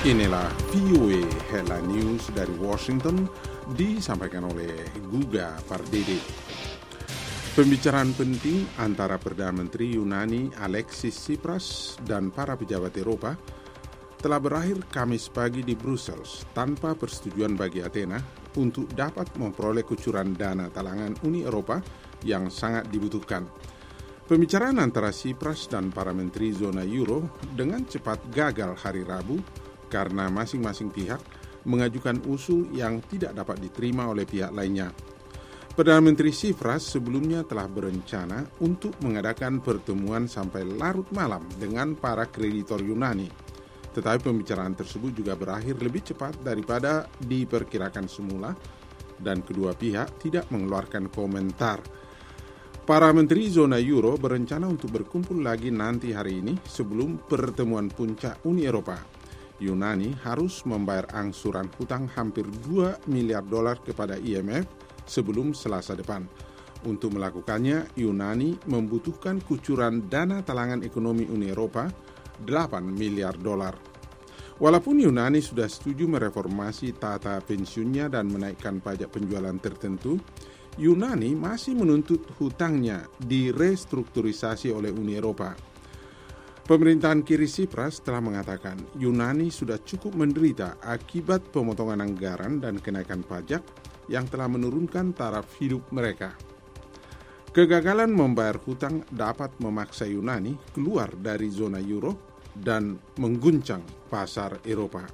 Inilah VOA Headline News dari Washington, disampaikan oleh Guga Pardede. Pembicaraan penting antara Perdana Menteri Yunani Alexis Tsipras dan para pejabat Eropa telah berakhir Kamis pagi di Brussels tanpa persetujuan bagi Athena untuk dapat memperoleh kucuran dana talangan Uni Eropa yang sangat dibutuhkan. Pembicaraan antara Tsipras dan para menteri zona euro dengan cepat gagal hari Rabu karena masing-masing pihak mengajukan usul yang tidak dapat diterima oleh pihak lainnya. Perdana Menteri Tsipras sebelumnya telah berencana untuk mengadakan pertemuan sampai larut malam dengan para kreditor Yunani. Tetapi pembicaraan tersebut juga berakhir lebih cepat daripada diperkirakan semula dan kedua pihak tidak mengeluarkan komentar. Para menteri zona euro berencana untuk berkumpul lagi nanti hari ini sebelum pertemuan puncak Uni Eropa. Yunani harus membayar angsuran hutang hampir $2 miliar kepada IMF sebelum Selasa depan. Untuk melakukannya, Yunani membutuhkan kucuran dana talangan ekonomi Uni Eropa $8 miliar. Walaupun Yunani sudah setuju mereformasi tata pensiunnya dan menaikkan pajak penjualan tertentu, Yunani masih menuntut hutangnya direstrukturisasi oleh Uni Eropa. Pemerintahan kiri Tsipras telah mengatakan Yunani sudah cukup menderita akibat pemotongan anggaran dan kenaikan pajak yang telah menurunkan taraf hidup mereka. Kegagalan membayar hutang dapat memaksa Yunani keluar dari zona euro dan mengguncang pasar Eropa.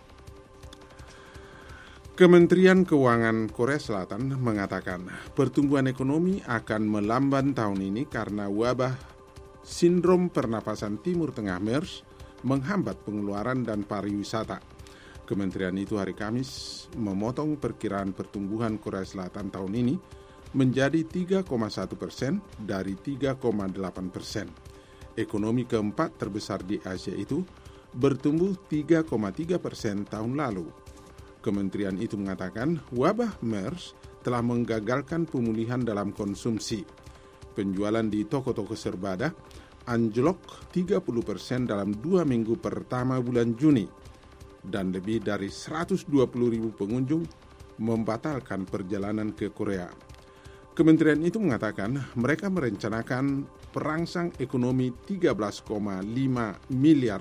Kementerian Keuangan Korea Selatan mengatakan pertumbuhan ekonomi akan melamban tahun ini karena wabah sindrom pernapasan Timur Tengah MERS menghambat pengeluaran dan pariwisata. Kementerian itu hari Kamis memotong perkiraan pertumbuhan Korea Selatan tahun ini menjadi 3,1% dari 3,8%. Ekonomi keempat terbesar di Asia itu bertumbuh 3,3% tahun lalu. Kementerian itu mengatakan wabah MERS telah menggagalkan pemulihan dalam konsumsi. Penjualan di toko-toko serbada anjlok 30% dalam 2 minggu pertama bulan Juni dan lebih dari 120.000 pengunjung membatalkan perjalanan ke Korea. Kementerian itu mengatakan mereka merencanakan perangsang ekonomi $13,5 miliar.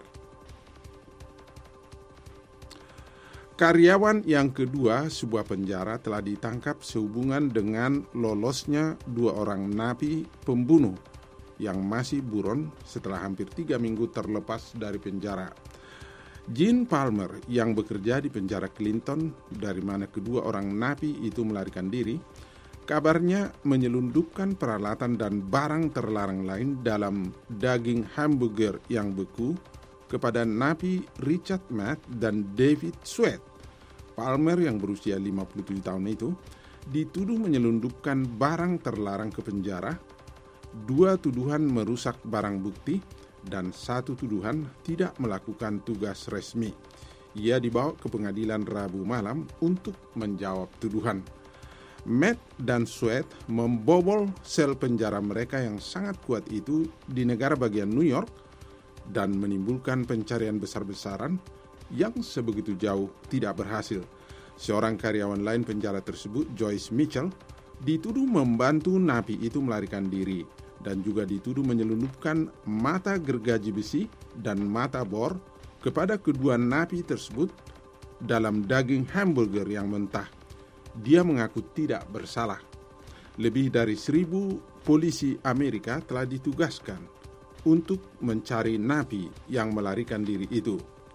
Karyawan yang kedua sebuah penjara telah ditangkap sehubungan dengan lolosnya 2 orang napi pembunuh yang masih buron setelah hampir 3 minggu terlepas dari penjara. Gene Palmer yang bekerja di penjara Clinton dari mana kedua orang napi itu melarikan diri, kabarnya menyelundupkan peralatan dan barang terlarang lain dalam daging hamburger yang beku kepada napi Richard Matt dan David Sweat. Palmer yang berusia 57 tahun itu dituduh menyelundupkan barang terlarang ke penjara, 2 tuduhan merusak barang bukti, dan 1 tuduhan tidak melakukan tugas resmi. Ia dibawa ke pengadilan Rabu malam untuk menjawab tuduhan. Matt dan Sweat membobol sel penjara mereka yang sangat kuat itu di negara bagian New York dan menimbulkan pencarian besar-besaran yang sebegitu jauh tidak berhasil. Seorang karyawan lain penjara tersebut, Joyce Mitchell, dituduh membantu napi itu melarikan diri dan juga dituduh menyelundupkan mata gergaji besi dan mata bor kepada kedua napi tersebut dalam daging hamburger yang mentah. Dia mengaku tidak bersalah. Lebih dari 1.000 polisi Amerika telah ditugaskan untuk mencari napi yang melarikan diri itu.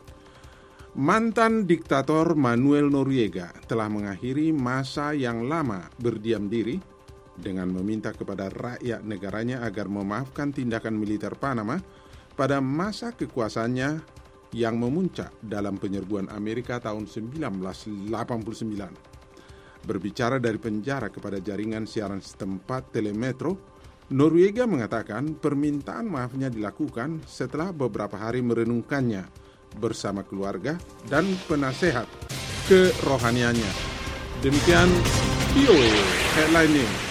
Mantan diktator Manuel Noriega telah mengakhiri masa yang lama berdiam diri dengan meminta kepada rakyat negaranya agar memaafkan tindakan militer Panama pada masa kekuasaannya yang memuncak dalam penyerbuan Amerika tahun 1989. Berbicara dari penjara kepada jaringan siaran setempat Telemetro, Noriega mengatakan permintaan maafnya dilakukan setelah beberapa hari merenungkannya bersama keluarga dan penasehat kerohaniannya. Demikian VOA Headline News.